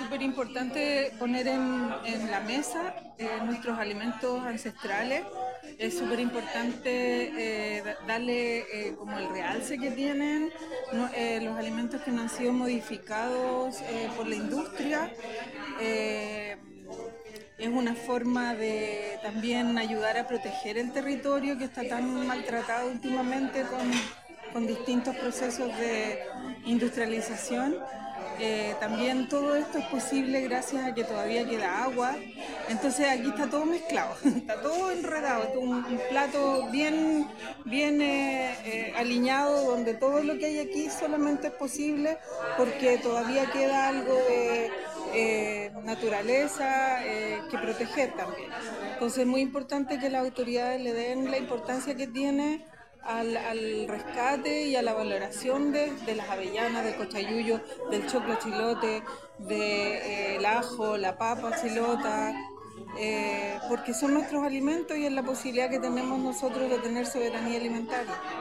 súper importante poner en la mesa nuestros alimentos ancestrales. Es súper importante darle como el realce que tienen los alimentos que no han sido modificados por la industria. Eh, es una forma de también ayudar a proteger el territorio que está tan maltratado últimamente con distintos procesos de industrialización. También todo esto es posible gracias a que todavía queda agua. Entonces aquí está todo mezclado, está todo enredado, es un plato bien alineado donde todo lo que hay aquí solamente es posible porque todavía queda algo de naturaleza que proteger también. Entonces es muy importante que las autoridades le den la importancia que tiene al rescate y a la valoración de las avellanas, del cochayuyo, del choclo chilote, del ajo, la papa chilota, porque son nuestros alimentos y es la posibilidad que tenemos nosotros de tener soberanía alimentaria.